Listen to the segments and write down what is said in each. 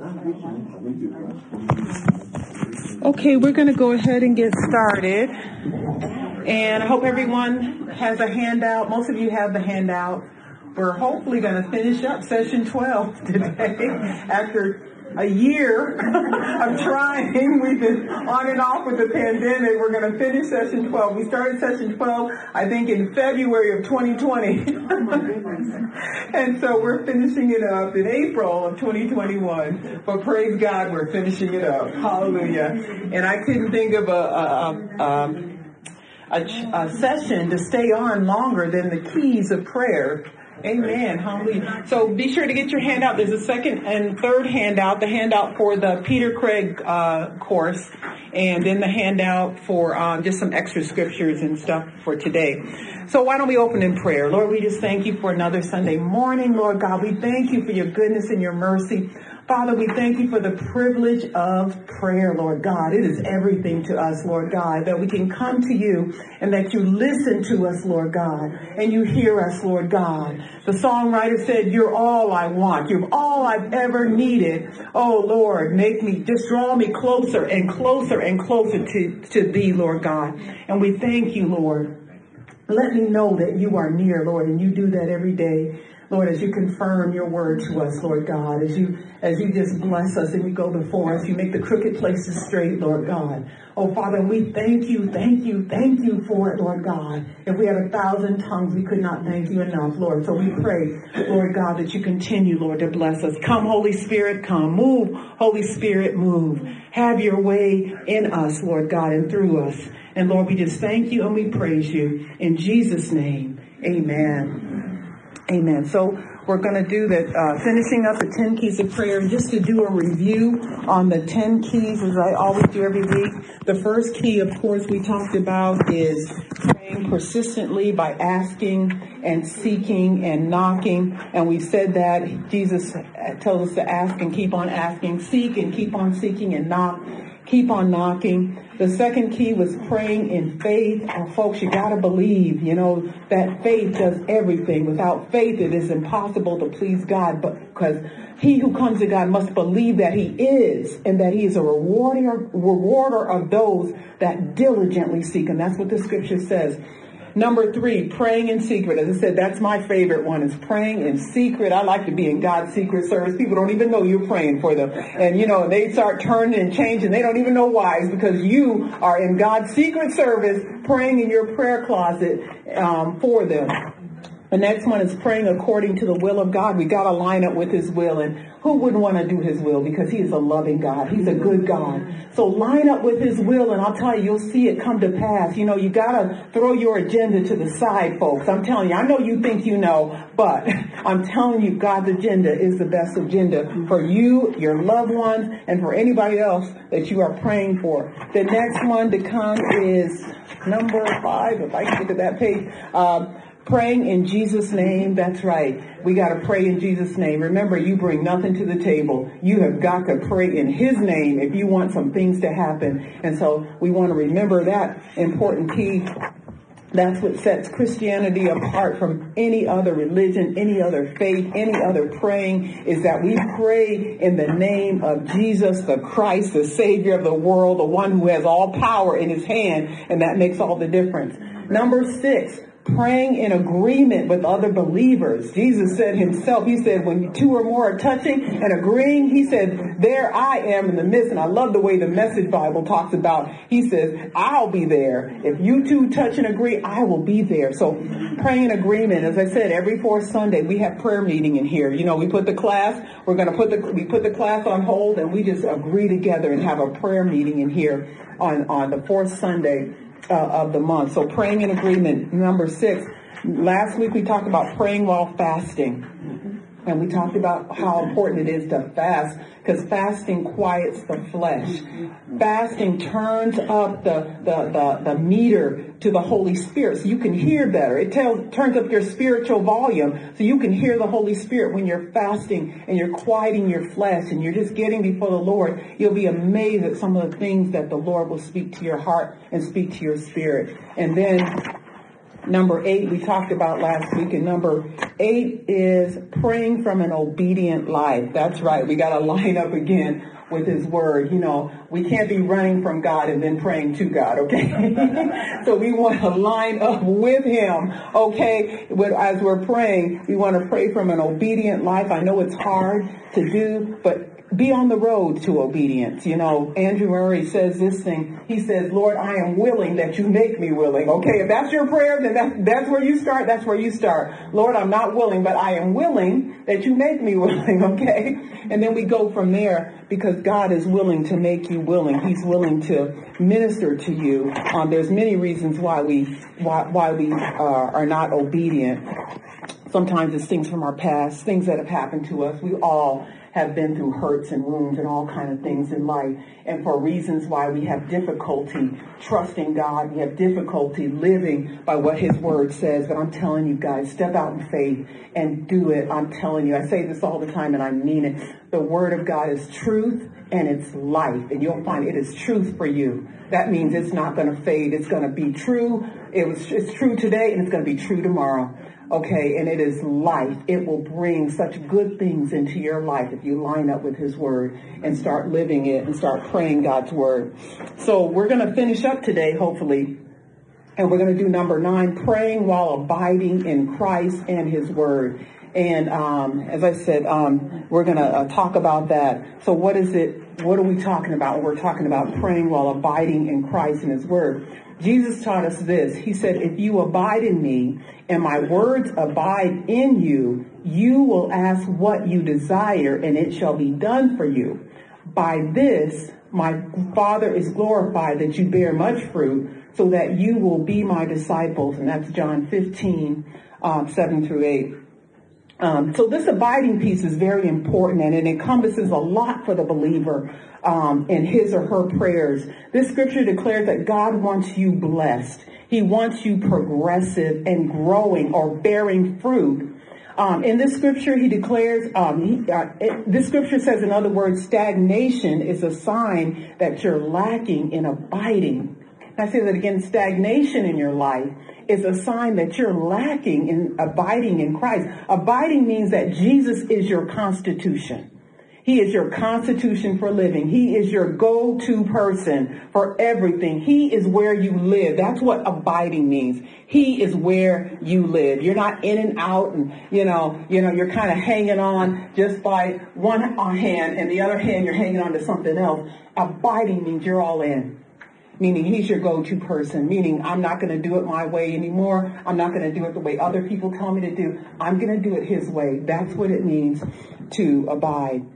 Okay, we're going to go ahead and get started. And I hope everyone has a handout. Most of you have the handout. We're hopefully going to finish up session 12 today after a year of trying. We've been on and off with the pandemic. We're going to finish session 12. We started session 12, I think, in February of 2020. And so we're finishing it up in April of 2021. But praise God, we're finishing it up. Hallelujah. And I couldn't think of a session to stay on longer than the keys of prayer. Amen. Hallelujah. So be sure to get your handout. There's a second and third handout, the handout for the Peter Craig course, and then the handout for just some extra scriptures and stuff for today. So why don't we open in prayer? Lord, we just thank you for another Sunday morning. Lord God, we thank you for your goodness and your mercy. Father, we thank you for the privilege of prayer, Lord God. It is everything to us, Lord God, that we can come to you and that you listen to us, Lord God, and you hear us, Lord God. The songwriter said, you're all I want. You're all I've ever needed. Oh, Lord, just draw me closer and closer and closer to thee, Lord God. And we thank you, Lord. Let me know that you are near, Lord, and you do that every day. Lord, as you confirm your word to us, Lord God, as you just bless us and you go before us, you make the crooked places straight, Lord God. Oh, Father, we thank you for it, Lord God. If we had 1,000 tongues, we could not thank you enough, Lord. So we pray, Lord God, that you continue, Lord, to bless us. Come, Holy Spirit, come. Move, Holy Spirit, move. Have your way in us, Lord God, and through us. And Lord, we just thank you and we praise you. In Jesus' name, amen. Amen. So we're going to do that, finishing up the 10 keys of prayer. And just to do a review on the 10 keys, as I always do every week. The first key, of course, we talked about is praying persistently by asking and seeking and knocking. And we've said that Jesus tells us to ask and keep on asking, seek and keep on seeking, and knock. Keep on knocking. The second key was praying in faith. Folks, you got to believe, that faith does everything. Without faith, it is impossible to please God, because he who comes to God must believe that he is, and that he is a rewarder of those that diligently seek him. That's what the scripture says. Number 3, praying in secret. As I said, that's my favorite one, is praying in secret. I like to be in God's secret service. People don't even know you're praying for them. And, they start turning and changing. They don't even know why. It's because you are in God's secret service, praying in your prayer closet for them. The next one is praying according to the will of God. We got to line up with his will. And who wouldn't want to do his will? Because he is a loving God. He's a good God. So line up with his will, and I'll tell you, you'll see it come to pass. You got to throw your agenda to the side, folks. I'm telling you, I know you think you know, but I'm telling you, God's agenda is the best agenda for you, your loved ones, and for anybody else that you are praying for. The next one to come is number 5, if I can get to that page. Praying in Jesus' name. That's right. We got to pray in Jesus' name. Remember, you bring nothing to the table. You have got to pray in his name if you want some things to happen. And so we want to remember that important key. That's what sets Christianity apart from any other religion, any other faith, any other praying, is that we pray in the name of Jesus, the Christ, the Savior of the world, the one who has all power in his hand. And that makes all the difference. Number 6. Praying in agreement with other believers. Jesus said himself, he said, when 2 or more are touching and agreeing, he said, there I am in the midst. And I love the way the Message Bible talks about, he says, I'll be there. If you 2 touch and agree, I will be there. So praying in agreement. As I said, every 4th Sunday, we have prayer meeting in here. We put the class, we put the class on hold, and we just agree together and have a prayer meeting in here on the 4th Sunday of the month. So praying in agreement. Number 6, last week we talked about praying while fasting. And we talked about how important it is to fast, because fasting quiets the flesh. Fasting turns up the meter to the Holy Spirit so you can hear better. It turns up your spiritual volume so you can hear the Holy Spirit when you're fasting and you're quieting your flesh and you're just getting before the Lord. You'll be amazed at some of the things that the Lord will speak to your heart and speak to your spirit. And then Number 8, we talked about last week, and number 8 is praying from an obedient life. That's right. We got to line up again with his word. You know, we can't be running from God and then praying to God, okay? So we want to line up with him, okay? As we're praying, we want to pray from an obedient life. I know it's hard to do, but be on the road to obedience. You know, Andrew Murray says this thing. He says, Lord, I am willing that you make me willing. Okay, if that's your prayer, then that's where you start. That's where you start. Lord, I'm not willing, but I am willing that you make me willing. Okay, and then we go from there, because God is willing to make you willing. He's willing to minister to you. There's many reasons why we are not obedient. Sometimes it's things from our past, things that have happened to us. We all have been through hurts and wounds and all kind of things in life. And for reasons why we have difficulty trusting God, we have difficulty living by what his word says. But I'm telling you guys, step out in faith and do it. I'm telling you, I say this all the time and I mean it. The word of God is truth and it's life. And you'll find it is truth for you. That means it's not going to fade. It's going to be true. It's true today and it's going to be true tomorrow. Okay, and it is life. It will bring such good things into your life if you line up with his word and start living it and start praying God's word. So we're going to finish up today, hopefully, and we're going to do number 9, praying while abiding in Christ and his word. And as I said, we're going to talk about that. So what is it? What are we talking about? We're talking about praying while abiding in Christ and his word. Jesus taught us this. He said, if you abide in me and my words abide in you, you will ask what you desire and it shall be done for you. By this, my Father is glorified, that you bear much fruit, so that you will be my disciples. And that's John 15, 7 through 8. So this abiding piece is very important, and it encompasses a lot for the believer in his or her prayers. This scripture declares that God wants you blessed. He wants you progressive and growing or bearing fruit. In this scripture, he declares, this scripture says, in other words, stagnation is a sign that you're lacking in abiding. I say that again, stagnation in your life is a sign that you're lacking in abiding in Christ. Abiding means that Jesus is your constitution. He is your constitution for living. He is your go-to person for everything. He is where you live. That's what abiding means. He is where you live. You're not in and out and, you're kind of hanging on just by one hand and the other hand you're hanging on to something else. Abiding means you're all in. Meaning he's your go-to person, meaning I'm not going to do it my way anymore. I'm not going to do it the way other people tell me to do. I'm going to do it his way. That's what it means to abide.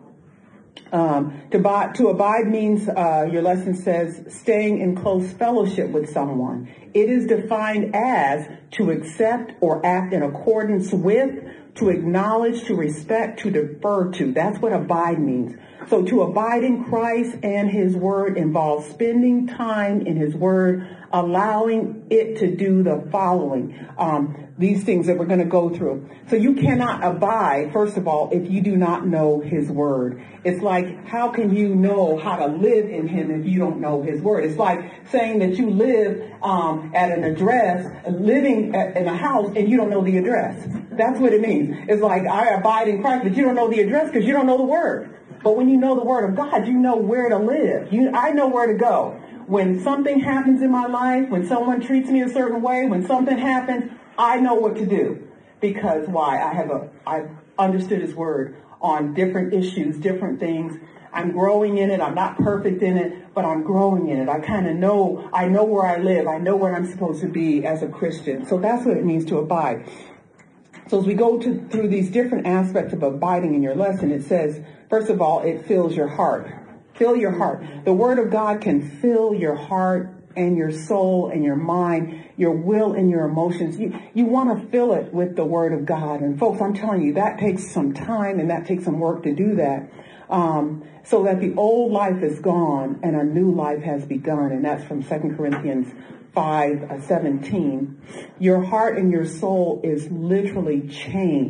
To abide means, your lesson says, staying in close fellowship with someone. It is defined as to accept or act in accordance with, to acknowledge, to respect, to defer to. That's what abide means. So to abide in Christ and his word involves spending time in his word, allowing it to do the following, these things that we're going to go through. So you cannot abide, first of all, if you do not know his word. It's like, how can you know how to live in him if you don't know his word? It's like saying that you live at an address, living in a house, and you don't know the address. That's what it means. It's like, I abide in Christ, but you don't know the address because you don't know the word. But when you know the word of God, you know where to live. I know where to go. When something happens in my life, when someone treats me a certain way, when something happens, I know what to do. Because why? I've understood his word on different issues, different things. I'm growing in it. I'm not perfect in it, but I'm growing in it. I know where I live. I know where I'm supposed to be as a Christian. So that's what it means to abide. So as we go through these different aspects of abiding in your lesson, it says, first of all, it fills your heart. Fill your heart. The word of God can fill your heart and your soul and your mind, your will and your emotions. You want to fill it with the word of God. And folks, I'm telling you, that takes some time and that takes some work to do that. So that the old life is gone and a new life has begun. And that's from 2 Corinthians 5:17. Your heart and your soul is literally changed.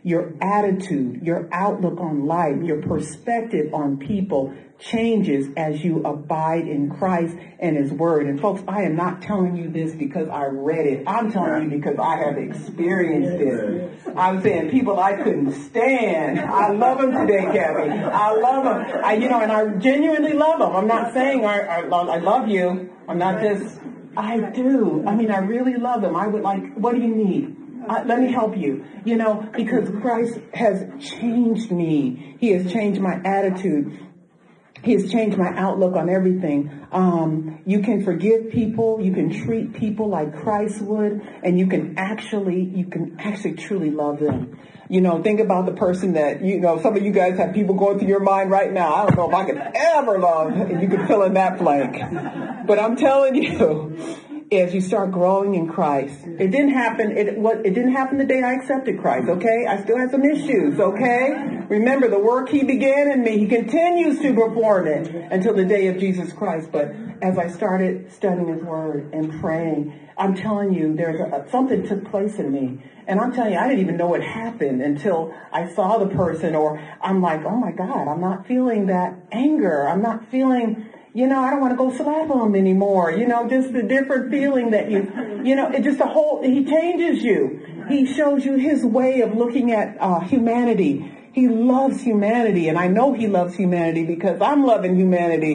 your attitude, your outlook on life, your perspective on people changes as you abide in Christ and His Word. And folks, I am not telling you this because I read it. I'm telling you because I have experienced it. I'm saying people I couldn't stand. I love them today, Kathy. I love them. And I genuinely love them. I'm not saying I love you. I'm not just, I do. I really love them. I would like, what do you need? Let me help you, because Christ has changed me. He has changed my attitude. He has changed my outlook on everything. You can forgive people. You can treat people like Christ would, and you can actually truly love them. Think about the person that, some of you guys have people going through your mind right now. I don't know if I could ever love, and you can fill in that blank. But I'm telling you, as you start growing in Christ, it didn't happen. It didn't happen the day I accepted Christ. Okay, I still have some issues. Okay, remember the work He began in me, He continues to perform it until the day of Jesus Christ. But as I started studying His Word and praying, I'm telling you, something took place in me, and I'm telling you, I didn't even know it happened until I saw the person, or I'm like, oh my God, I'm not feeling that anger. I'm not feeling. I don't want to go slap him anymore. Just the different feeling that it's just He changes you. He shows you His way of looking at humanity. He loves humanity, and I know He loves humanity because I'm loving humanity,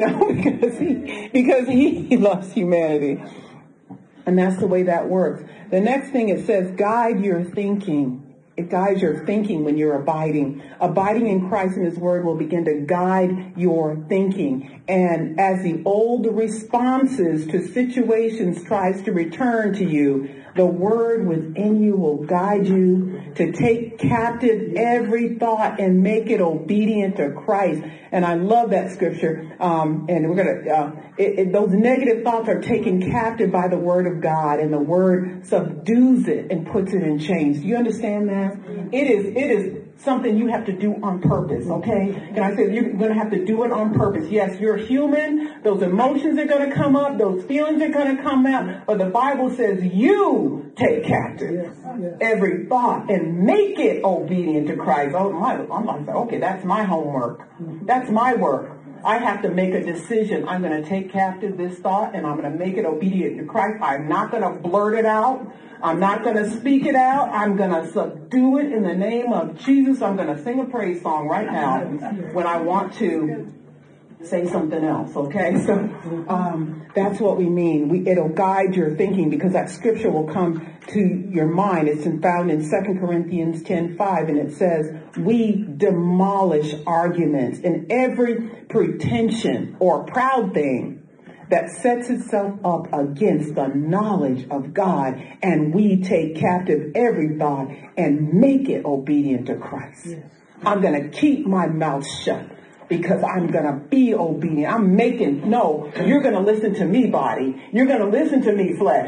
because He loves humanity. And that's the way that works. The next thing it says, guide your thinking. It guides your thinking when you're abiding. Abiding in Christ and His Word will begin to guide your thinking. And as the old responses to situations tries to return to you, the Word within you will guide you to take captive every thought and make it obedient to Christ. And I love that scripture. And we're going to, those negative thoughts are taken captive by the Word of God, and the Word subdues it and puts it in chains. Do you understand that? It is something you have to do on purpose, okay? And I said you're going to have to do it on purpose. Yes, you're human. Those emotions are going to come up. Those feelings are going to come out. But the Bible says you take captive every thought and make it obedient to Christ. Oh, I'm like, okay, that's my homework. That's my work. I have to make a decision. I'm going to take captive this thought, and I'm going to make it obedient to Christ. I'm not going to blurt it out. I'm not going to speak it out. I'm going to subdue it in the name of Jesus. I'm going to sing a praise song right now when I want to say something else, okay? So that's what we mean. It'll guide your thinking, because that scripture will come to your mind. It's found in 2 Corinthians 10:5, and it says, we demolish arguments and every pretension or proud thing that sets itself up against the knowledge of God, and we take captive every thought and make it obedient to Christ. Yes. I'm going to keep my mouth shut because I'm going to be obedient. You're going to listen to me, body. You're going to listen to me, flesh.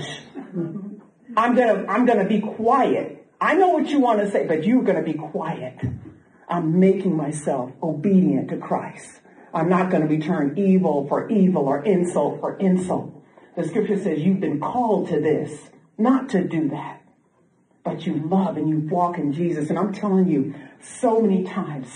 I'm going to be quiet. I know what you want to say, but you're going to be quiet. I'm making myself obedient to Christ. I'm not going to return evil for evil or insult for insult. The scripture says you've been called to this, not to do that. But you love and you walk in Jesus. And I'm telling you, so many times,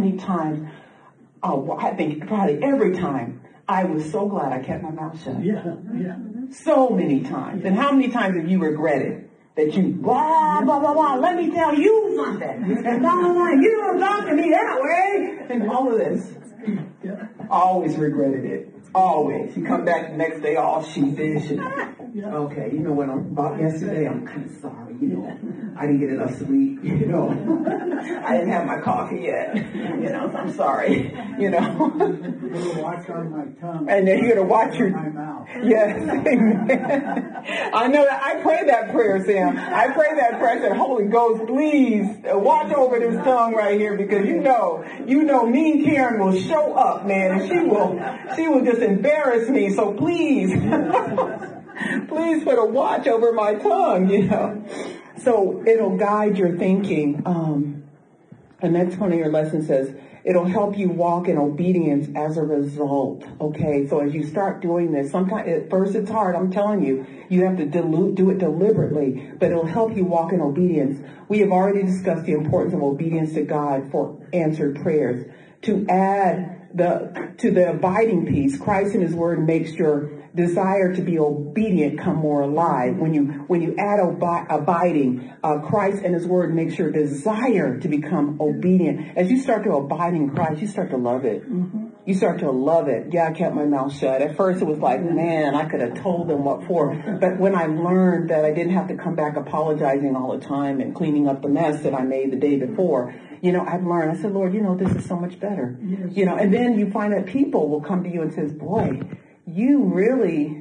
I think probably every time, I was so glad I kept my mouth shut. Yeah. So many times. And how many times have you regretted that you, blah, blah, blah, blah, let me tell you something. And blah, blah, blah, you don't talk to me that way. And all of this. Always regretted it. Always. You come back the next day all sheepish. Okay, you know what about yesterday? I'm kind of sorry. I didn't get enough sleep. I didn't have my coffee yet. So I'm sorry. You're going to watch on my tongue. And then you're going to watch my mouth. Yes. Amen. I know that. I pray that prayer, Sam. I pray that prayer. I said, Holy Ghost, please watch over this tongue right here, because you know, mean Karen will show up, man, and she will just embarrass me. So please, please put a watch over my tongue, So it'll guide your thinking. The next one of your lessons says, It'll help you walk in obedience as a result. Okay, so as you start doing this, sometimes at first it's hard. I'm telling you, you have to do it deliberately, but it'll help you walk in obedience. We have already discussed the importance of obedience to God for answered prayers. To add to the abiding peace, Christ and his word makes your desire to be obedient come more alive. When you add abiding, Christ and his word makes your desire to become obedient. As you start to abide in Christ, you start to love it. Mm-hmm. You start to love it. Yeah, I kept my mouth shut. At first it was like, man, I could have told them what for. But when I learned that I didn't have to come back apologizing all the time and cleaning up the mess that I made the day before, I've learned. I said, Lord, this is so much better. Yes. And then you find that people will come to you and says, boy, you really,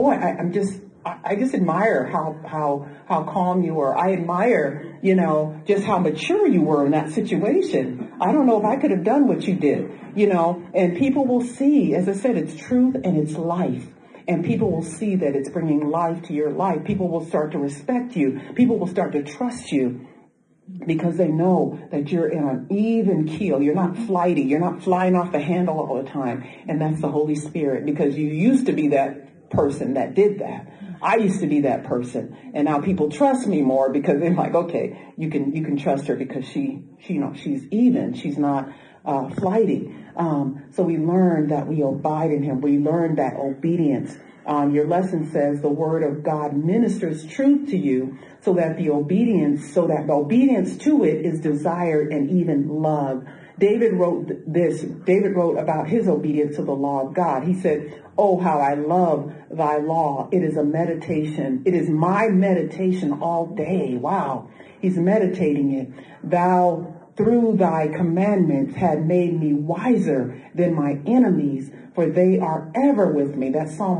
I just admire how calm you were. I admire, just how mature you were in that situation. I don't know if I could have done what you did, and people will see, as I said, it's truth and it's life. And people will see that it's bringing life to your life. People will start to respect you. People will start to trust you because they know that you're in an even keel. You're not flighty. You're not flying off the handle all the time. And that's the Holy Spirit, because you used to be that person that did that. I used to be that person, and now people trust me more because they're like, okay, you can trust her because she's even, she's not flighty. So we learn that we abide in him. We learn that obedience. Your lesson says the word of God ministers truth to you so that the obedience to it is desired and even loved. David wrote this. David wrote about his obedience to the law of God. He said, oh, how I love thy law. It is a meditation. It is my meditation all day. Wow. He's meditating it. Thou through thy commandments had made me wiser than my enemies, for they are ever with me. That's Psalm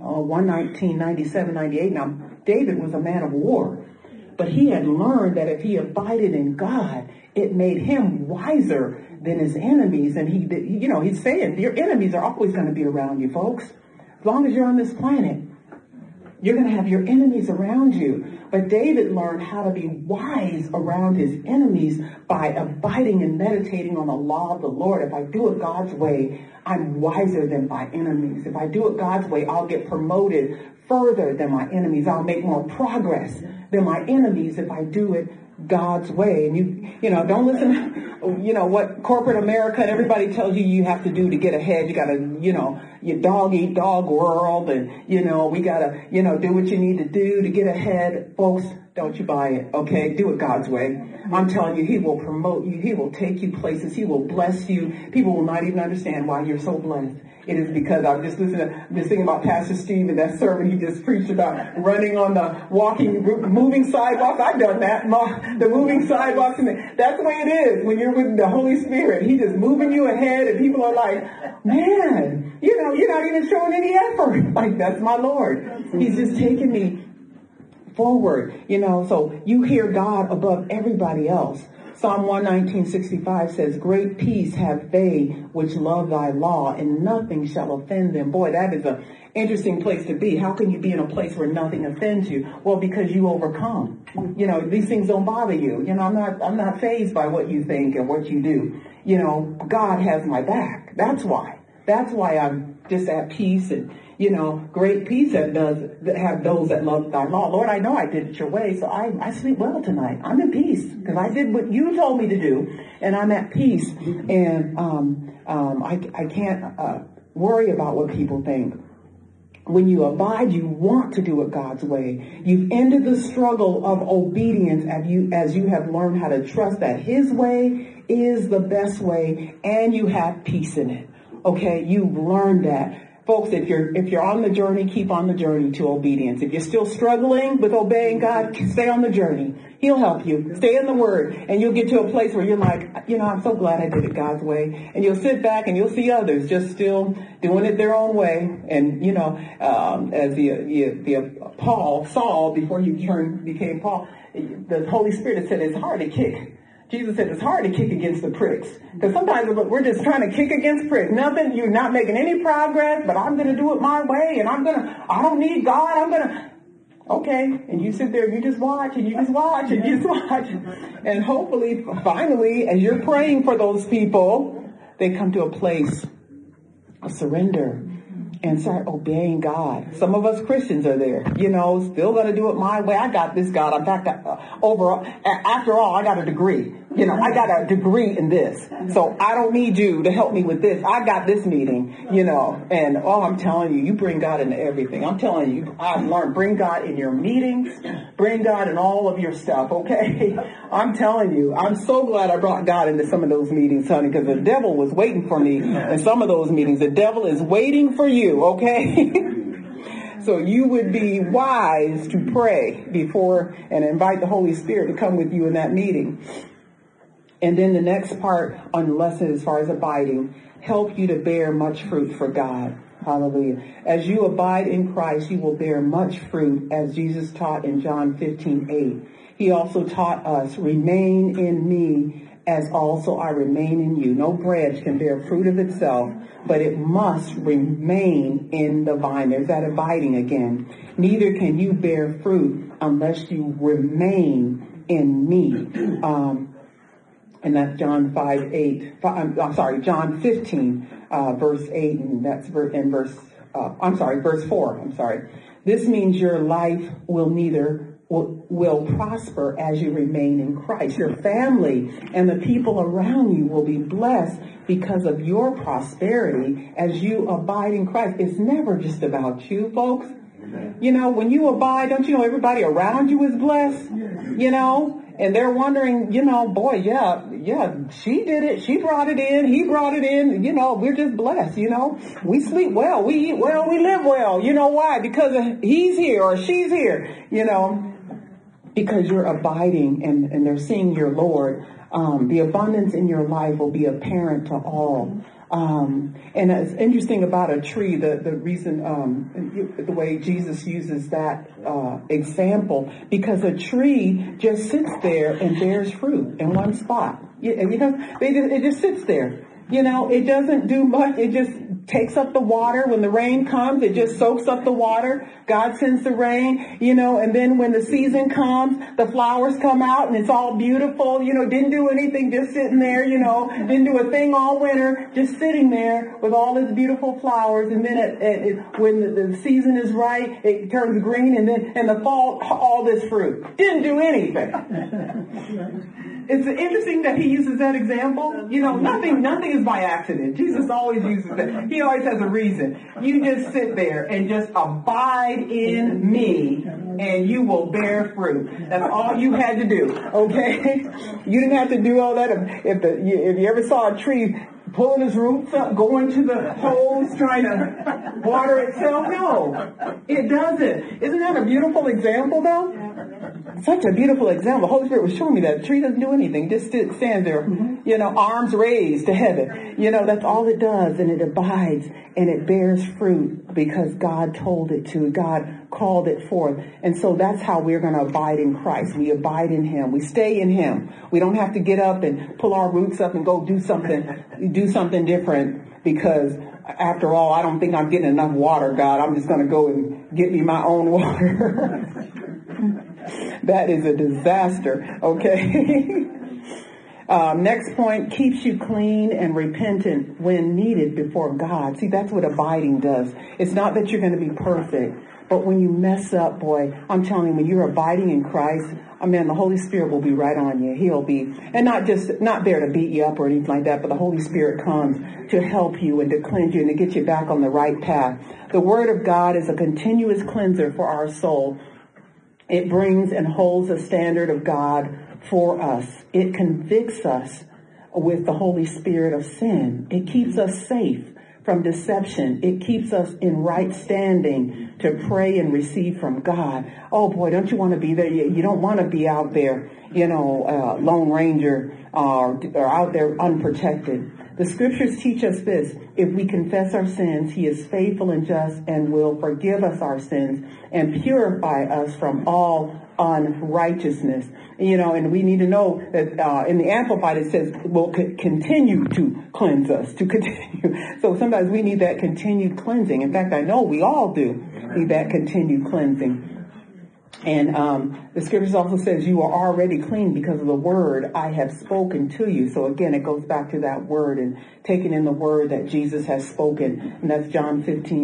119, 97, 98. Now, David was a man of war, but he had learned that if he abided in God, it made him wiser than his enemies. And he's saying your enemies are always going to be around you, folks. As long as you're on this planet, you're going to have your enemies around you. But David learned how to be wise around his enemies by abiding and meditating on the law of the Lord. If I do it God's way, I'm wiser than my enemies. If I do it God's way, I'll get promoted further than my enemies. I'll make more progress than my enemies if I do it God's way. And you don't listen what corporate America and everybody tells you have to do to get ahead. You got to, your dog eat dog world, and we got to do what you need to do to get ahead. Folks, don't you buy it, okay? Do it God's way. I'm telling you, he will promote you. He will take you places. He will bless you. People will not even understand why you're so blessed. It is because I'm just thinking about Pastor Steve and that sermon he just preached about running on the moving sidewalks. I've done that, the moving sidewalks. And that's the way it is when you're with the Holy Spirit. He's just moving you ahead, and people are like, man, you're not even showing any effort. Like, that's my Lord. He's just taking me forward, so you hear God above everybody else. Psalm 119:65 says, great peace have they which love thy law, and nothing shall offend them. Boy, that is an interesting place to be. How can you be in a place where nothing offends you? Well, because you overcome. These things don't bother you. I'm not fazed by what you think and what you do. God has my back. That's why I'm just at peace, and great peace have those that love thy law. Lord, I know I did it your way, so I sleep well tonight. I'm in peace because I did what you told me to do, and I'm at peace. And I can't worry about what people think. When you abide, you want to do it God's way. You've ended the struggle of obedience as you have learned how to trust that his way is the best way, and you have peace in it. Okay, you've learned that. Folks, if you're on the journey, keep on the journey to obedience. If you're still struggling with obeying God, stay on the journey. He'll help you. Stay in the Word, and you'll get to a place where you're like, I'm so glad I did it God's way. And you'll sit back and you'll see others just still doing it their own way. And as the Saul, before he became Paul, the Holy Spirit said it's hard to kick. Jesus said it's hard to kick against the pricks. Because sometimes we're just trying to kick against pricks. Nothing, you're not making any progress, but I'm going to do it my way, and I don't need God, okay. And you sit there and you just watch, and you just watch, and you just watch. And hopefully, finally, as you're praying for those people, they come to a place of surrender and start obeying God. Some of us Christians are there, still going to do it my way. I got this, God. In fact, overall, after all, I got a degree. I got a degree in this. So I don't need you to help me with this. I got this meeting, and I'm telling you, you bring God into everything. I'm telling you, I've learned, bring God in your meetings, bring God in all of your stuff, okay? I'm telling you, I'm so glad I brought God into some of those meetings, honey, because the devil was waiting for me in some of those meetings. The devil is waiting for you, okay? So you would be wise to pray before and invite the Holy Spirit to come with you in that meeting. And then the next part on the lesson as far as abiding, help you to bear much fruit for God. Hallelujah. As you abide in Christ, you will bear much fruit, as Jesus taught in John 15:8. He also taught us, remain in me as also I remain in you. No branch can bear fruit of itself, but it must remain in the vine. There's that abiding again. Neither can you bear fruit unless you remain in me. And that's John 15, verse 8, and that's verse 4. This means your life will prosper as you remain in Christ. Your family and the people around you will be blessed because of your prosperity as you abide in Christ. It's never just about you, folks. When you abide, don't you know everybody around you is blessed? And they're wondering, boy, yeah, she did it. She brought it in. He brought it in. We're just blessed, We sleep well. We eat well. We live well. You know why? Because he's here or she's here, because you're abiding and they're seeing your Lord. The abundance in your life will be apparent to all. And it's interesting about a tree, the reason, the way Jesus uses that example, because a tree just sits there and bears fruit in one spot. It just sits there. It doesn't do much. It just takes up the water. When the rain comes, it just soaks up the water. God sends the rain, and then when the season comes, the flowers come out and it's all beautiful, didn't do anything, just sitting there, didn't do a thing all winter, just sitting there with all its beautiful flowers. And then when the season is right, it turns green, and then in the fall, all this fruit. Didn't do anything. It's interesting that he uses that example. Nothing is by accident. Jesus always uses that. He always has a reason. You just sit there and just abide in me, and you will bear fruit. That's all you had to do. Okay? You didn't have to do all that. If you ever saw a tree pulling his roots up, going to the hose, trying to water itself, no, it doesn't. Isn't that a beautiful example, though? Such a beautiful example. The Holy Spirit was showing me that the tree doesn't do anything. Just stands there, arms raised to heaven. That's all it does. And it abides and it bears fruit because God told it to. God called it forth. And so that's how we're going to abide in Christ. We abide in him. We stay in him. We don't have to get up and pull our roots up and go do something different because after all, I don't think I'm getting enough water, God. I'm just going to go and get me my own water. That is a disaster, okay? Next point, keeps you clean and repentant when needed before God. See, that's what abiding does. It's not that you're going to be perfect, but when you mess up, boy, I'm telling you, when you're abiding in Christ, the Holy Spirit will be right on you. He'll be, and not there to beat you up or anything like that, but the Holy Spirit comes to help you and to cleanse you and to get you back on the right path. The Word of God is a continuous cleanser for our soul. It brings and holds a standard of God for us. It convicts us with the Holy Spirit of sin. It keeps us safe from deception. It keeps us in right standing to pray and receive from God. Oh boy, don't you want to be there? You don't want to be out there, Lone Ranger or out there unprotected. The scriptures teach us this: if we confess our sins, he is faithful and just and will forgive us our sins and purify us from all unrighteousness. And we need to know that in the Amplified it says will continue to cleanse us, to continue. So sometimes we need that continued cleansing. In fact, I know we all do need that continued cleansing. And the scriptures also says you are already clean because of the word I have spoken to you. So again, it goes back to that word and taking in the word that Jesus has spoken. And that's John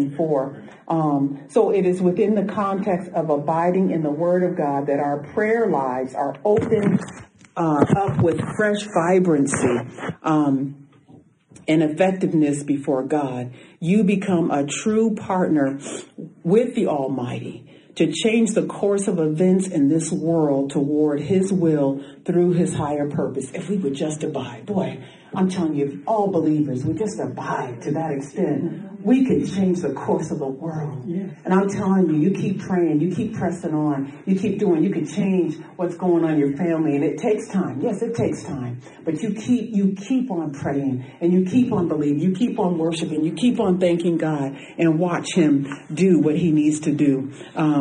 15:4. So it is within the context of abiding in the word of God that our prayer lives are opened up with fresh vibrancy and effectiveness before God. You become a true partner with the Almighty to change the course of events in this world toward his will through his higher purpose. If we would just abide, boy, I'm telling you, if all believers would just abide to that extent, we could change the course of the world. And I'm telling you, you keep praying, you keep pressing on, you keep doing, you can change what's going on in your family. And it takes time. Yes, it takes time. But you keep on praying and you keep on believing, you keep on worshiping, you keep on thanking God and watch him do what he needs to do.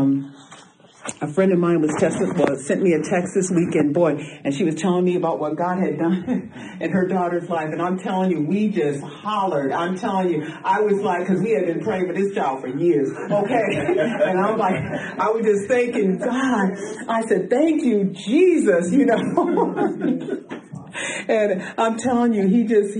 A friend of mine sent me a text this weekend, boy, and she was telling me about what God had done in her daughter's life. And I'm telling you, we just hollered. I'm telling you, I was like, because we had been praying for this child for years, okay? And I'm like, I was just thanking God. I said, thank you, Jesus, you know. And I'm telling you, he just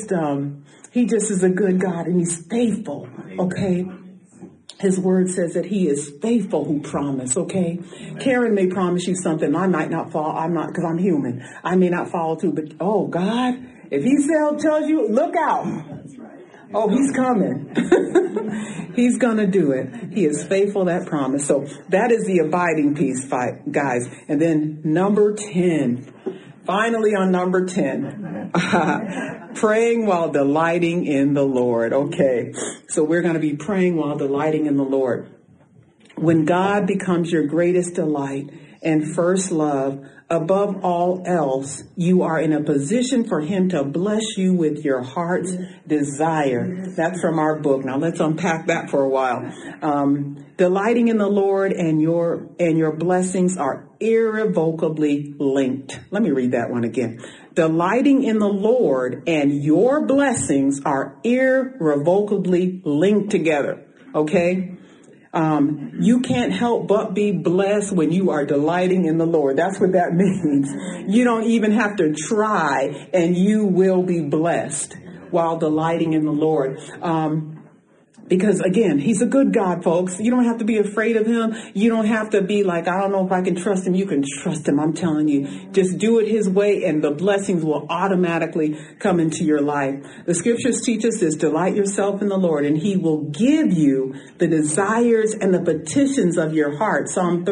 is a good God, and he's faithful, okay? His word says that he is faithful who promised, okay? Karen may promise you something. I might not follow. I'm not, because I'm human. I may not follow too, but oh, God, if he tells you, look out. Oh, he's coming. He's going to do it. He is faithful, that promise. So that is the abiding piece, guys. And then number 10. Finally, on number 10, praying while delighting in the Lord. Okay, so we're going to be praying while delighting in the Lord. When God becomes your greatest delight and first love, above all else, you are in a position for him to bless you with your heart's desire. That's from our book. Now let's unpack that for a while. Delighting in the Lord and your blessings are irrevocably linked. Let me read that one again. Delighting in the Lord and your blessings are irrevocably linked together. Okay? You can't help but be blessed when you are delighting in the Lord. That's what that means. You don't even have to try, and you will be blessed while delighting in the Lord. Because again, he's a good God, folks. You don't have to be afraid of him. You don't have to be like, I don't know if I can trust him. You can trust him. I'm telling you, just do it his way and the blessings will automatically come into your life. The scriptures teach us this: delight yourself in the Lord and he will give you the desires and the petitions of your heart. Psalm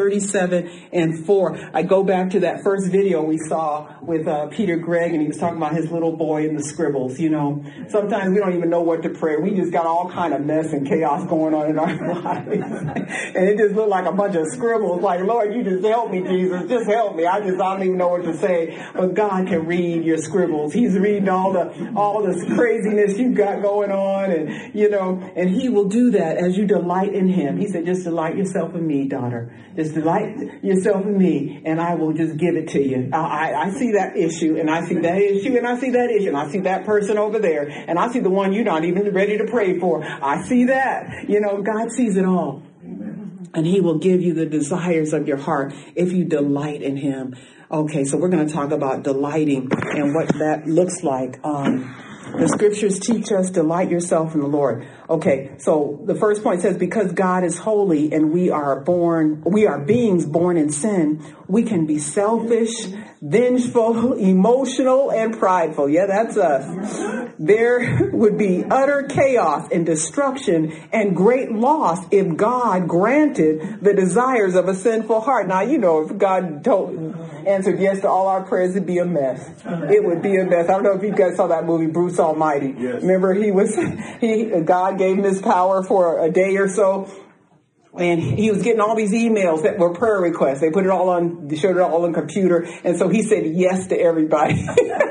37:4. I go back to that first video we saw with Peter Gregg, and he was talking about his little boy and the scribbles. You know, sometimes we don't even know what to pray. We just got all kind of mess and chaos going on in our lives. And it just looked like a bunch of scribbles. Like, Lord, you just help me, Jesus. Just help me. I don't even know what to say. But God can read your scribbles. He's reading all the craziness you got going on. And, you know, and he will do that as you delight in him. He said, just delight yourself in me, daughter. Just delight yourself in me, and I will just give it to you. I see that issue, and I see that issue, and I see that issue, and I see that person over there, and I see the one you're not even ready to pray for. I see that. You know, God sees it all. Amen. And he will give you the desires of your heart if you delight in him. Okay, so we're going to talk about delighting and what that looks like. The scriptures teach us, delight yourself in the Lord. Okay, so the first point says, because God is holy and we are beings born in sin, we can be selfish, vengeful, emotional, and prideful. Yeah, that's us. There would be utter chaos and destruction and great loss if God granted the desires of a sinful heart. Now, you know, if God answered yes to all our prayers, it'd be a mess. It would be a mess. I don't know if you guys saw that movie, Bruce Almighty. Yes. Remember, God gave him his power for a day or so. And he was getting all these emails that were prayer requests. They showed it all on computer. And so he said yes to everybody.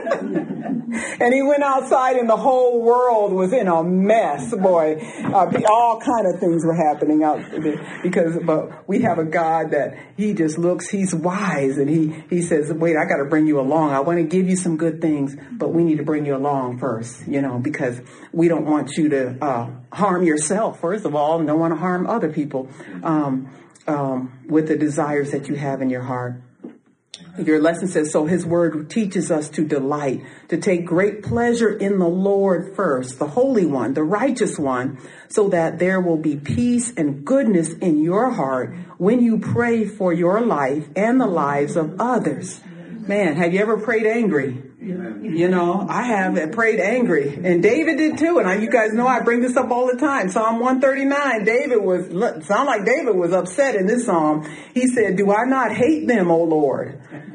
And he went outside and the whole world was in a mess, boy. All kind of things were happening out there but we have a God that he just looks, he's wise. And he says, wait, I got to bring you along. I want to give you some good things, but we need to bring you along first, you know, because we don't want you to harm yourself, first of all, and don't want to harm other people. with the desires that you have in your heart. Your lesson says, so his word teaches us to delight, to take great pleasure in the Lord first, the Holy One, the righteous one, so that there will be peace and goodness in your heart when you pray for your life and the lives of others. Man, have you ever prayed angry? You know, I have prayed angry, and David did too. And you guys know I bring this up all the time. Psalm 139, sound like David was upset in this psalm. He said, do I not hate them, O Lord,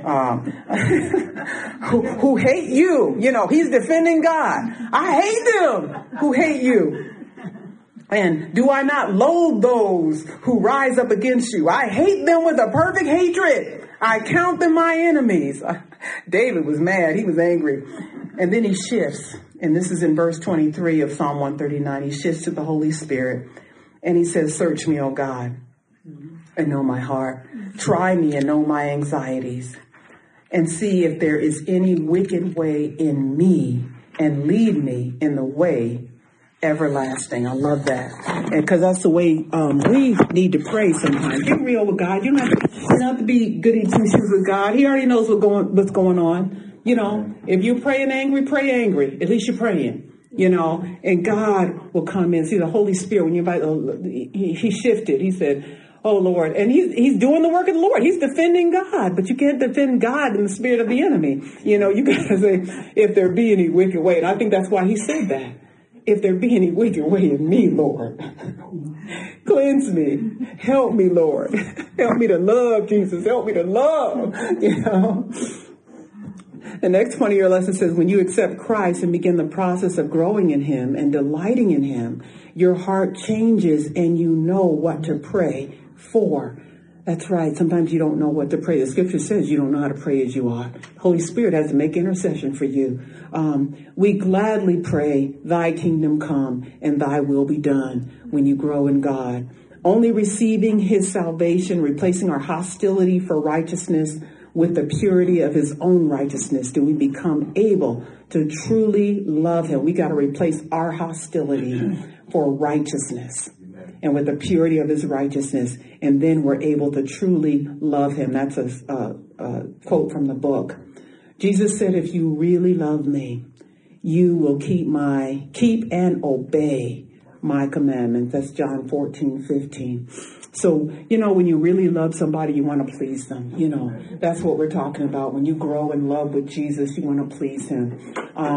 who hate you? You know, he's defending God. I hate them who hate you. And do I not loathe those who rise up against you? I hate them with a perfect hatred. I count them my enemies. David was mad. He was angry. And then he shifts. And this is in verse 23 of Psalm 139. He shifts to the Holy Spirit. And he says, search me, O God, and know my heart. Try me and know my anxieties. And see if there is any wicked way in me. And lead me in the way everlasting. I love that. And because that's the way we need to pray sometimes. Get real with God. You don't have to be goody two-shoes with God. He already knows what's going on. You know, if you're praying angry, pray angry. At least you're praying. You know, and God will come in. See, the Holy Spirit, when you invite, he shifted. He said, oh, Lord. And he's doing the work of the Lord. He's defending God. But you can't defend God in the spirit of the enemy. You know, you got to say, if there be any wicked way. And I think that's why he said that. If there be any wicked way in me, Lord, cleanse me. Help me, Lord. Help me to love, Jesus. Help me to love, you know. The next point of your lesson says, when you accept Christ and begin the process of growing in him and delighting in him, your heart changes and you know what to pray for. That's right. Sometimes you don't know what to pray. The scripture says you don't know how to pray as you ought. Holy Spirit has to make intercession for you. We gladly pray, thy kingdom come and thy will be done when you grow in God. Only receiving his salvation, replacing our hostility for righteousness with the purity of his own righteousness, do we become able to truly love him. We got to replace our hostility for righteousness. And with the purity of his righteousness, and then we're able to truly love him. That's a quote from the book. Jesus said, if you really love me, you will keep and obey my commandments. That's John 14:15. So, you know, when you really love somebody, you want to please them. You know, that's what we're talking about. When you grow in love with Jesus, you want to please him.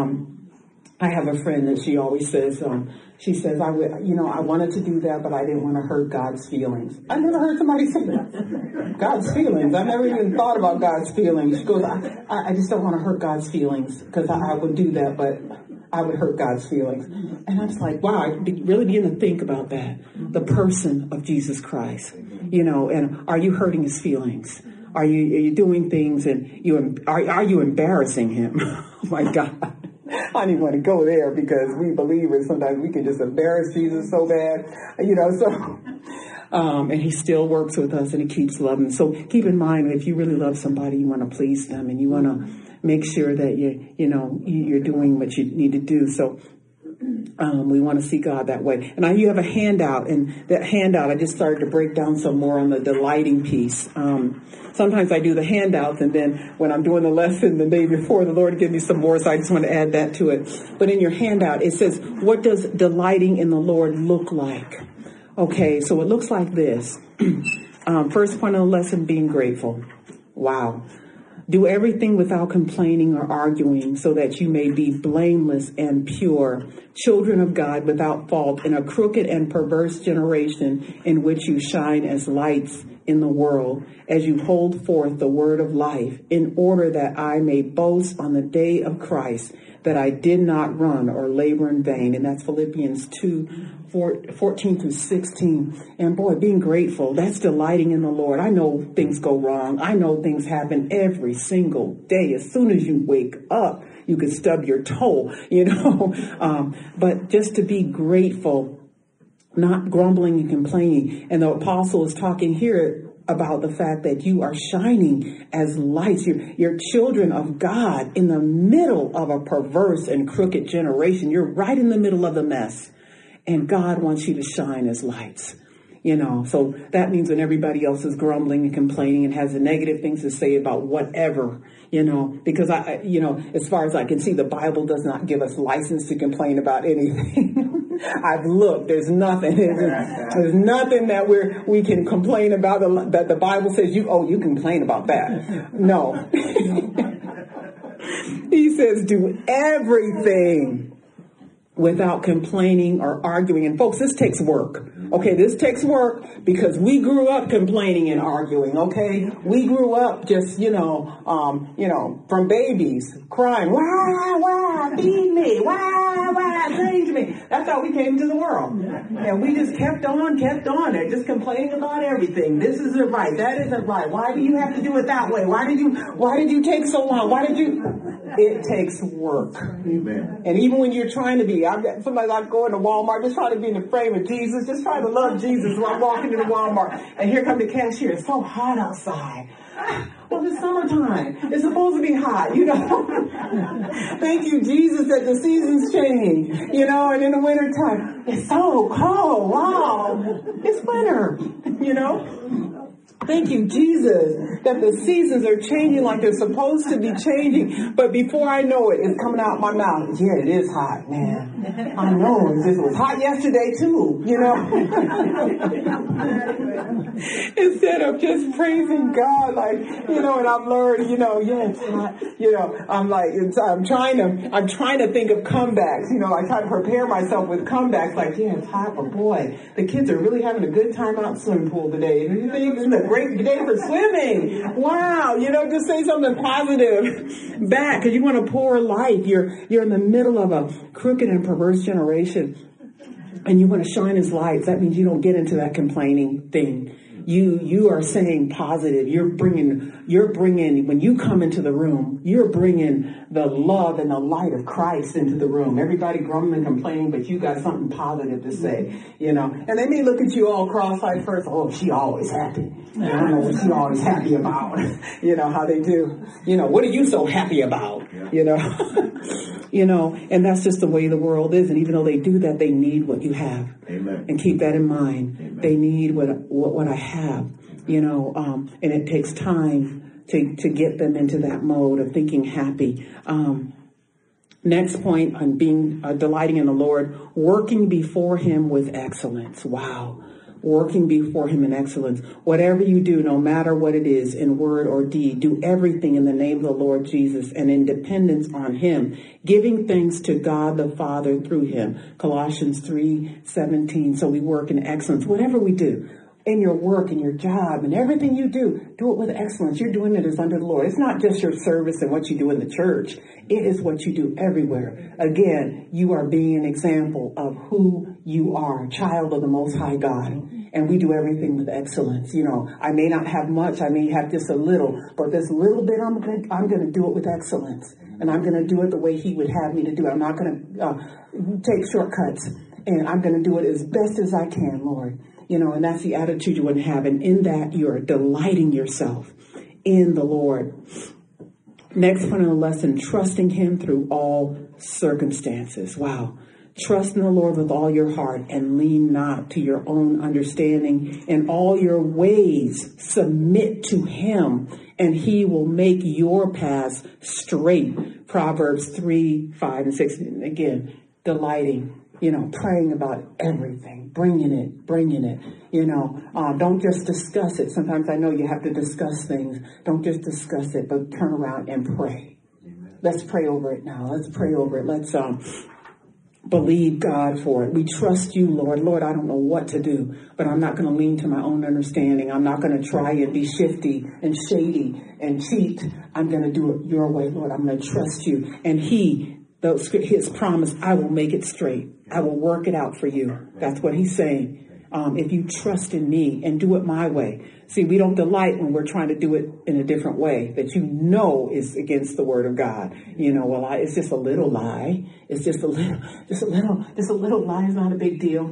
I have a friend that she always says, she says, I wanted to do that, but I didn't want to hurt God's feelings. I never heard somebody say that. God's feelings. I never even thought about God's feelings. She goes, I just don't want to hurt God's feelings because I would do that, but I would hurt God's feelings. And I was like, wow, I really begin to think about that. The person of Jesus Christ, you know, and are you hurting his feelings? Are you doing things and are you embarrassing him? Oh my God. I don't even want to go there because we believers, sometimes we can just embarrass Jesus so bad, you know, so, and he still works with us and he keeps loving. So keep in mind, if you really love somebody, you want to please them and you want to make sure that you're doing what you need to do. So, we want to see God that way. And you have a handout, and that handout, I just started to break down some more on the delighting piece. Sometimes I do the handouts, and then when I'm doing the lesson the day before, the Lord gives me some more, so I just want to add that to it. But in your handout, it says, what does delighting in the Lord look like? Okay, so it looks like this. First point of the lesson, being grateful. Wow. Do everything without complaining or arguing so that you may be blameless and pure, children of God without fault in a crooked and perverse generation in which you shine as lights in the world as you hold forth the word of life, in order that I may boast on the day of Christ that I did not run or labor in vain. And that's Philippians 2:14-16. And boy, being grateful, that's delighting in the Lord. I know things go wrong. I know things happen every single day. As soon as you wake up, you could stub your toe, you know. But just to be grateful, not grumbling and complaining. And the apostle is talking here about the fact that you are shining as lights. You're children of God in the middle of a perverse and crooked generation. You're right in the middle of the mess. And God wants you to shine as lights. So that means when everybody else is grumbling and complaining and has the negative things to say about whatever, because as far as I can see, the Bible does not give us license to complain about anything. I've looked, there's nothing that we can complain about that the Bible says you can complain about that. No. He says do everything without complaining or arguing. And folks, this takes work. Okay, this takes work because we grew up complaining and arguing. Okay, we grew up just, from babies crying, wah, wah, feed me, wah, wah, change me. That's how we came to the world. And we just kept on. They're just complaining about everything. This isn't right. That isn't right. Why do you have to do it that way? Why did you take so long? It takes work. Amen. And even when you're trying to be, sometimes I go into Walmart, just trying to be in the frame of Jesus, just trying to love Jesus when I'm walking into Walmart. And here come the cashier. It's so hot outside. Well, it's summertime. It's supposed to be hot, Thank you, Jesus, that the seasons change, and in the wintertime, it's so cold. Wow. It's winter, Thank you, Jesus, that the seasons are changing like they're supposed to be changing. But before I know it, it's coming out my mouth. Yeah, it is hot, man. I know. It was hot yesterday, too, Instead of just praising God, and I've learned, yeah, it's hot. I'm trying to think of comebacks. I try to prepare myself with comebacks. Yeah, it's hot, but boy, the kids are really having a good time out in the swimming pool today. And you think it's a great day for swimming. Wow, just say something positive back because you want to pour life. You're in the middle of a crooked and perverse generation, and you want to shine His light. That means you don't get into that complaining thing. You are saying positive. You're bringing, when you come into the room, you're bringing the love and the light of Christ into the room. Everybody grumbling and complaining, but you got something positive to say, And they may look at you all cross-eyed first. Oh, she always happy. I don't know what she always happy about. How they do. What are you so happy about? And that's just the way the world is. And even though they do that, they need what you have. Amen. And keep that in mind. Amen. They need what I have, and it takes time to get them into that mode of thinking happy. Next point on being delighting in the Lord, working before Him with excellence. Wow. Working before Him in excellence. Whatever you do, no matter what it is, in word or deed, do everything in the name of the Lord Jesus and in dependence on Him, giving thanks to God the Father through Him. Colossians 3:17. So we work in excellence. Whatever we do, in your work, in your job, and everything you do it with excellence. You're doing it as under the Lord. It's not just your service and what you do in the church. It is what you do everywhere. Again, you are being an example of who you are, a child of the Most High God. And we do everything with excellence. I may not have much. I may have just a little. But this little bit, I'm going to do it with excellence. And I'm going to do it the way He would have me to do it. I'm not going to take shortcuts. And I'm going to do it as best as I can, Lord. And that's the attitude you want to have. And in that, you're delighting yourself in the Lord. Next point in the lesson, trusting Him through all circumstances. Wow. Trust in the Lord with all your heart and lean not to your own understanding. In all your ways, submit to Him, and He will make your paths straight. Proverbs 3:5 and 6. And again, delighting. Praying about everything, bringing it. Don't just discuss it. Sometimes I know you have to discuss things. Don't just discuss it, but turn around and pray. Amen. Let's pray over it now. Let's pray over it. Let's believe God for it. We trust You, Lord. Lord, I don't know what to do, but I'm not going to lean to my own understanding. I'm not going to try and be shifty and shady and cheat. I'm going to do it Your way, Lord. I'm going to trust You. And His promise, I will make it straight. I will work it out for you. That's what He's saying. If you trust in Me and do it My way. See, we don't delight when we're trying to do it in a different way that is against the Word of God. It's just a little lie. It's just a little lie is not a big deal.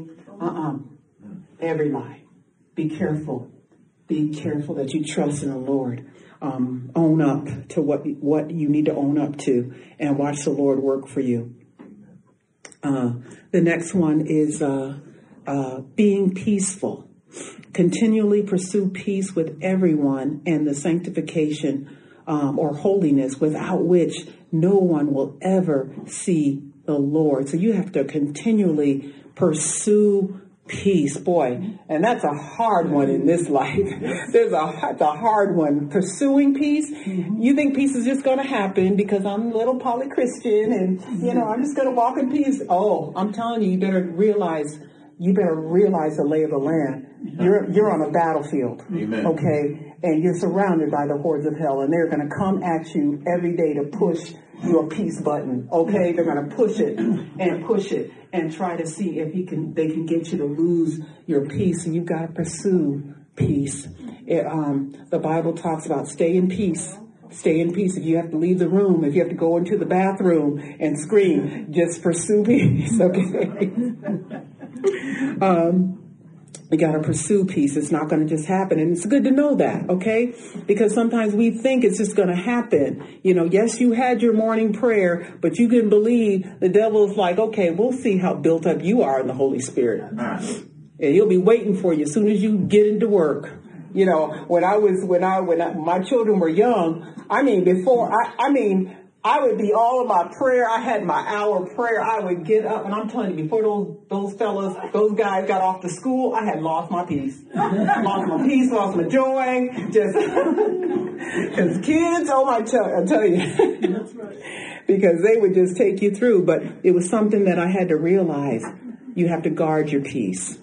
Every lie. Be careful. Be careful that you trust in the Lord. Own up to what you need to own up to and watch the Lord work for you. The next one is being peaceful. Continually pursue peace with everyone and the sanctification or holiness, without which no one will ever see the Lord. So you have to continually pursue peace, boy, and that's a hard one in this life. It's a hard one. Pursuing peace. You think peace is just going to happen because I'm a little poly-Christian and, I'm just going to walk in peace. Oh, I'm telling you, you better realize the lay of the land. You're on a battlefield. Amen. Okay. And you're surrounded by the hordes of hell, and they're going to come at you every day to push your peace button. Okay. They're going to push it and try to see if they can get you to lose your peace. And you've got to pursue peace. The Bible talks about stay in peace. Stay in peace. If you have to leave the room, if you have to go into the bathroom and scream, just pursue peace. Okay. We got to pursue peace. It's not going to just happen. And it's good to know that, okay? Because sometimes we think it's just going to happen. Yes, you had your morning prayer, but you can believe the devil's like, okay, we'll see how built up you are in the Holy Spirit. And he'll be waiting for you as soon as you get into work. When my children were young, I would be all of my prayer. I had my hour prayer. I would get up, and I'm telling you, before those guys got off to school, I had lost my peace. Lost my peace, lost my joy. Just, because kids, I tell you. That's right. Because they would just take you through. But it was something that I had to realize. You have to guard your peace.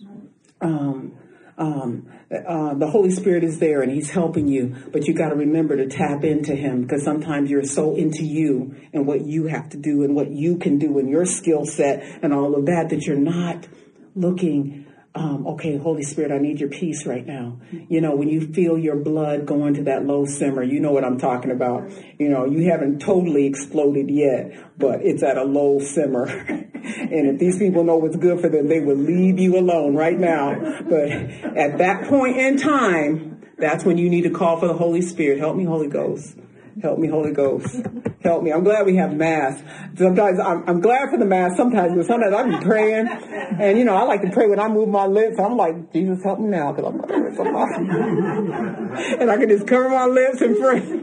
The Holy Spirit is there and he's helping you, but you got to remember to tap into him, because sometimes you're so into you and what you have to do and what you can do and your skill set and all of that you're not looking, okay, Holy Spirit, I need your peace right now. When you feel your blood going to that low simmer, you know what I'm talking about. You haven't totally exploded yet, but it's at a low simmer. And if these people know what's good for them, they will leave you alone right now. But at that point in time, that's when you need to call for the Holy Spirit. Help me, Holy Ghost. Help me, Holy Ghost. Help me. I'm glad we have Mass. Sometimes I'm glad for the Mass sometimes, but sometimes I'm praying. And, I like to pray when I move my lips. I'm like, Jesus, help me now, because I'm not doing something. And I can just cover my lips and pray.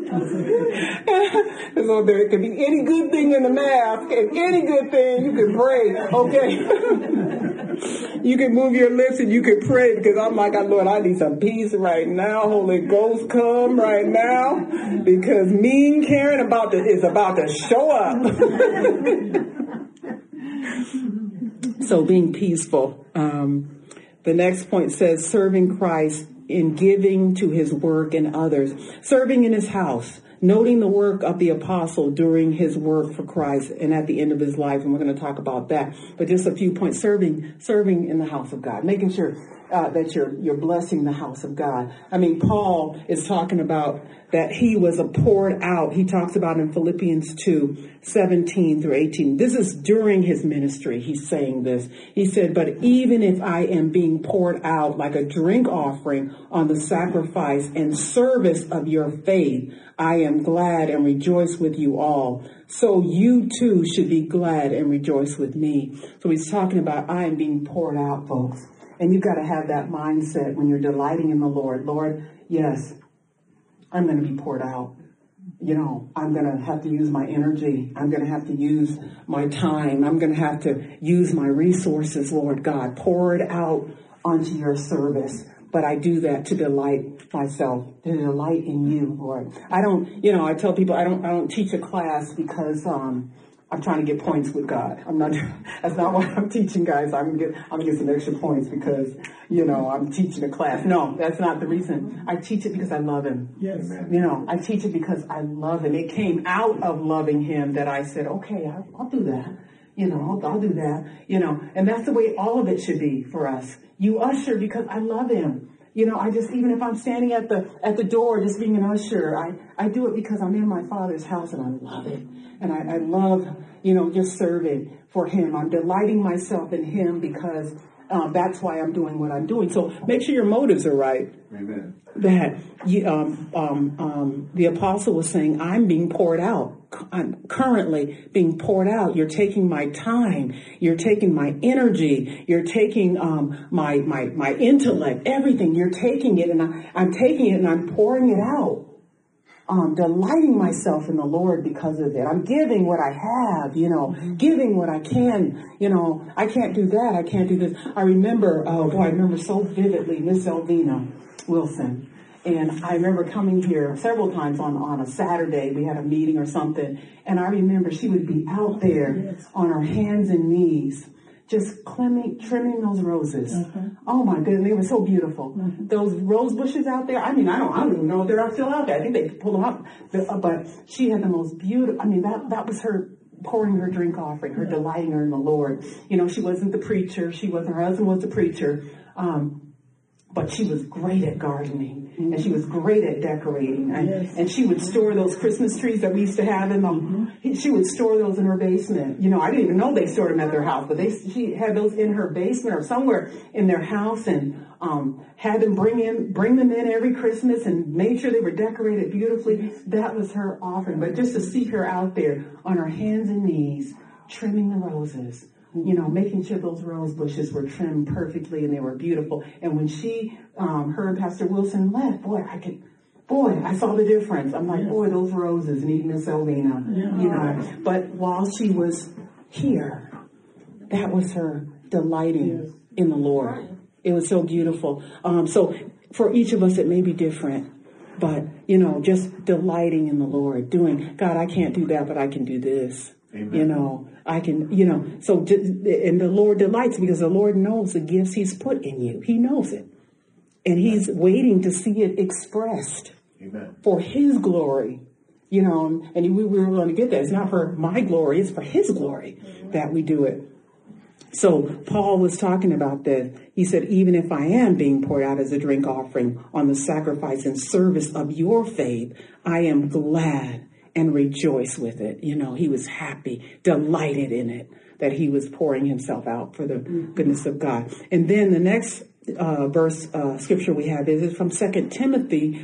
So there could be any good thing in the Mass, and any good thing you can pray, okay? You can move your lips and you can pray, because I'm like, Lord, I need some peace right now. Holy Ghost, come right now, because mean Karen is about to show up. So being peaceful. The next point says serving Christ in giving to his work and others, serving in his house, noting the work of the apostle during his work for Christ and at the end of his life. And we're going to talk about that. But just a few points, serving in the house of God, making sure that you're blessing the house of God. Paul is talking about that he was poured out. He talks about in Philippians 2:17-18. This is during his ministry. He's saying this. He said, but even if I am being poured out like a drink offering on the sacrifice and service of your faith, I am glad and rejoice with you all. So you too should be glad and rejoice with me. So he's talking about I am being poured out, folks. And you've got to have that mindset when you're delighting in the Lord. Lord, yes, I'm going to be poured out. I'm going to have to use my energy. I'm going to have to use my time. I'm going to have to use my resources, Lord God. Pour it out onto your service. But I do that to delight myself, to delight in you, Lord. I tell people I don't teach a class because I'm trying to get points with God. That's not why I'm teaching, guys. I'm gonna get some extra points because, I'm teaching a class. No, that's not the reason. I teach it because I love him. Yes. I teach it because I love him. It came out of loving him that I said, okay, I'll do that. I'll do that. And that's the way all of it should be for us. You usher because I love him. Even if I'm standing at the door, just being an usher, I do it because I'm in my Father's house and I love it. And I love, just serving for him. I'm delighting myself in him because That's why I'm doing what I'm doing. So make sure your motives are right. Amen. That the apostle was saying, I'm being poured out. I'm currently being poured out. You're taking my time. You're taking my energy. You're taking my intellect, everything. You're taking it, and I'm taking it and I'm pouring it out. Delighting myself in the Lord because of it. I'm giving what I have, giving what I can. I can't do that. I can't do this. I remember, I remember so vividly Miss Elvina Wilson. And I remember coming here several times on a Saturday. We had a meeting or something. And I remember she would be out there on her hands and knees, just trimming those roses. Oh my goodness, they were so beautiful. Those rose bushes out there. I mean, I don't even know if they're still out there. I think they pulled them up. But she had the most beautiful. I mean, that was her pouring her drink offering, her delighting her in the Lord. She wasn't the preacher. Her husband was the preacher. But she was great at gardening, and she was great at decorating, and she would store those Christmas trees that we used to have she would store those in her basement. I didn't even know they stored them at their house, but she had those in her basement or somewhere in their house, and had them bring them in every Christmas and made sure they were decorated beautifully. That was her offering. But just to see her out there on her hands and knees, trimming the roses, making sure those rose bushes were trimmed perfectly and they were beautiful. And when her and Pastor Wilson left, I saw the difference. I'm like, those roses need Miss Elvina, But while she was here, that was her delighting in the Lord. It was so beautiful. So for each of us, it may be different, but, just delighting in the Lord, doing, God, I can't do that, but I can do this. Amen. I can, and the Lord delights because the Lord knows the gifts he's put in you. He knows it. And he's waiting to see it expressed. Amen. For his glory, and we were going to get that. It's not for my glory. It's for his glory that we do it. So Paul was talking about this. He said, even if I am being poured out as a drink offering on the sacrifice and service of your faith, I am glad and rejoice with it. He was happy, delighted in it, that he was pouring himself out for the goodness of God. And then the next scripture we have is from 2 Timothy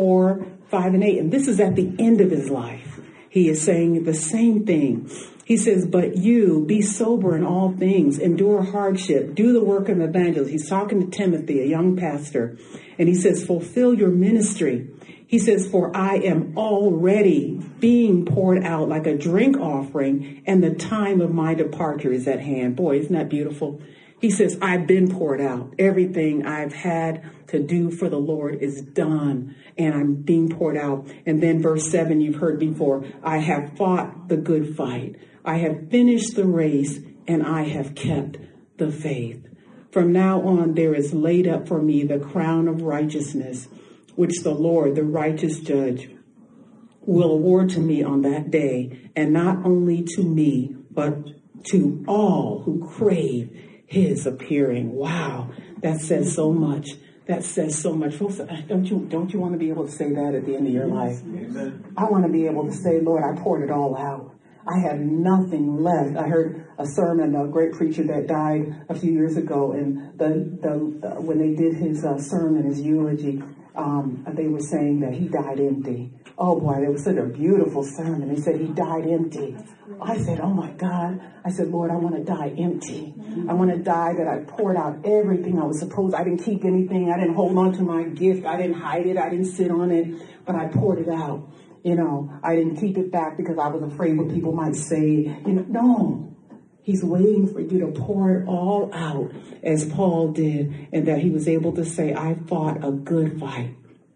4:5-8. And this is at the end of his life. He is saying the same thing. He says, but you be sober in all things, endure hardship, do the work of an evangelist. He's talking to Timothy, a young pastor. And he says, fulfill your ministry. He says, for I am already being poured out like a drink offering, and the time of my departure is at hand. Boy, isn't that beautiful? He says, I've been poured out. Everything I've had to do for the Lord is done, and I'm being poured out. And then verse 7, you've heard before, I have fought the good fight. I have finished the race, and I have kept the faith. From now on, there is laid up for me the crown of righteousness, which the Lord, the righteous judge, will award to me on that day, and not only to me, but to all who crave his appearing. Wow, that says so much. That says so much. Folks, don't you want to be able to say that at the end of your life? Amen. I want to be able to say, Lord, I poured it all out. I have nothing left. I heard a sermon, a great preacher that died a few years ago, and when they did his sermon, his eulogy, they were saying that he died empty. Oh boy, it was such a beautiful sermon. They said he died empty. I said, oh my God. I said, Lord, I want to die empty. I want to die that I poured out everything I was supposed. I didn't keep anything. I didn't hold on to my gift. I didn't hide it. I didn't sit on it, but I poured it out. I didn't keep it back because I was afraid what people might say. No. He's waiting for you to pour it all out as Paul did, and that he was able to say, I fought a good fight.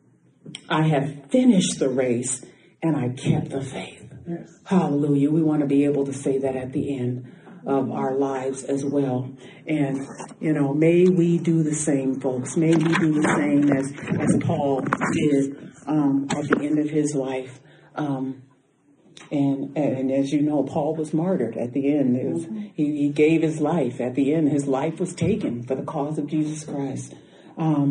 I have finished the race, and I kept the faith. Yes. Hallelujah. We want to be able to say that at the end of our lives as well. And, may we do the same, folks. May we do the same as Paul did at the end of his life. And as you know, Paul was martyred at the end. He gave his life. At the end, his life was taken for the cause of Jesus Christ.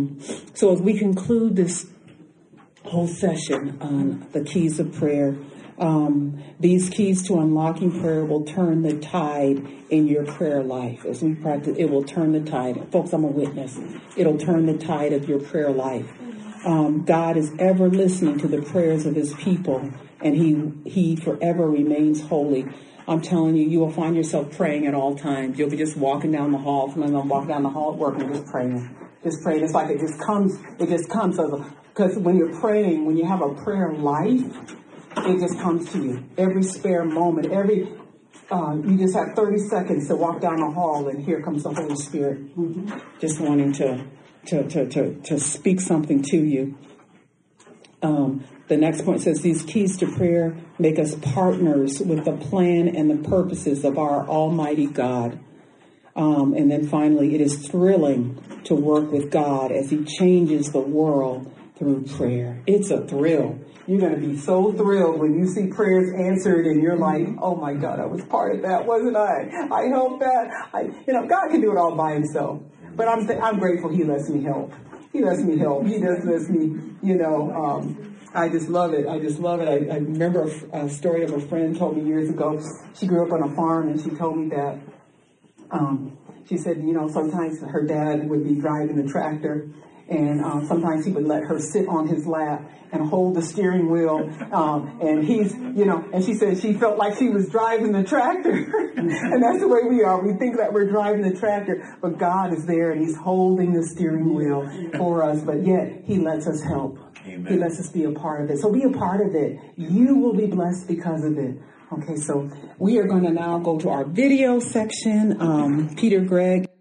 So as we conclude this whole session on the keys of prayer, These keys to unlocking prayer will turn the tide in your prayer life. As we practice, it will turn the tide. Folks, I'm a witness. It'll turn the tide of your prayer life. God is ever listening to the prayers of his people, and he forever remains holy. I'm telling you, you will find yourself praying at all times. You'll be just walking down the hall. Sometimes I'll walk down the hall at work and just praying. Just praying. It's like it just comes. Because when you're praying, when you have a prayer life, it just comes to you. Every spare moment, you just have 30 seconds to walk down the hall, and here comes the Holy Spirit, just wanting to speak something to you. The next point says these keys to prayer make us partners with the plan and the purposes of our Almighty God. And then finally, it is thrilling to work with God as he changes the world through prayer. It's a thrill. You're going to be so thrilled when you see prayers answered and you're like, oh my God, I was part of that, wasn't I? I helped that. God can do it all by himself. But I'm grateful he lets me help. He lets me help. He just lets me, I just love it. I remember a story of a friend told me years ago. She grew up on a farm, and she told me that she said, sometimes her dad would be driving the tractor, and sometimes he would let her sit on his lap and hold the steering wheel. And he's, and she said she felt like she was driving the tractor. And that's the way we are. We think that we're driving the tractor, but God is there and he's holding the steering wheel for us. But yet he lets us help. Amen. He lets us be a part of it. So be a part of it. You will be blessed because of it. Okay, so we are going to now go to our video section. Peter Gregg.